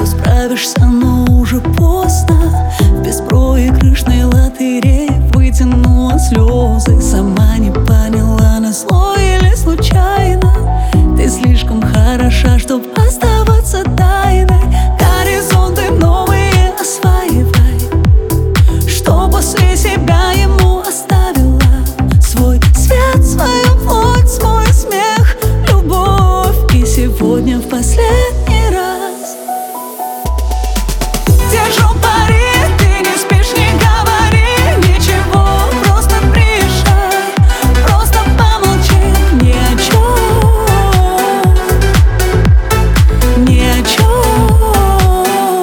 что справишься, но уже поздно. В беспроигрышной лотерее вытянула слезы. Сама не поняла, назло или случайно. Ты слишком хороша, чтоб оставаться тайной. Горизонты новые осваивай, что после себя ему оставила. Свой свет, свою плоть, свой смех, любовь. И сегодня в последний раз держу пари, ты не спишь, не говори ничего. Просто приезжай, просто помолчи, ни о чем, ни о чем.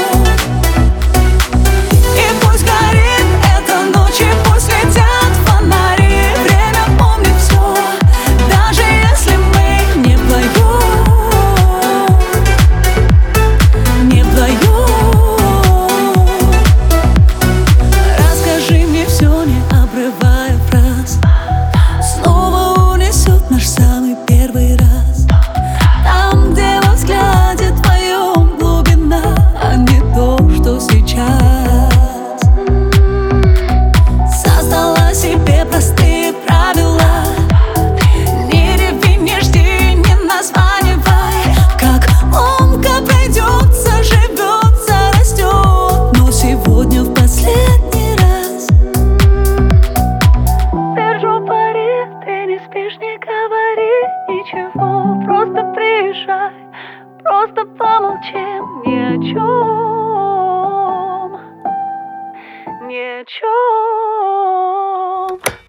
И пусть горит эта ночь, и пусть летят фонари. Время помнит все, даже если мы не вдвоем, не вдвоем. Расскажи мне все, не обрывая фраз. Снова унесет наш самый первый раз. Там, где во взгляде твоем глубина, а не то, что сейчас. Создала себе простые правила. Не реви, не жди, не названивай. Как ломка придется, живется, растет. Но сегодня в последний раз держу пари, ты не спишь, не говори ничего. Просто приезжай, просто помолчим, ни о чем, ни о чем.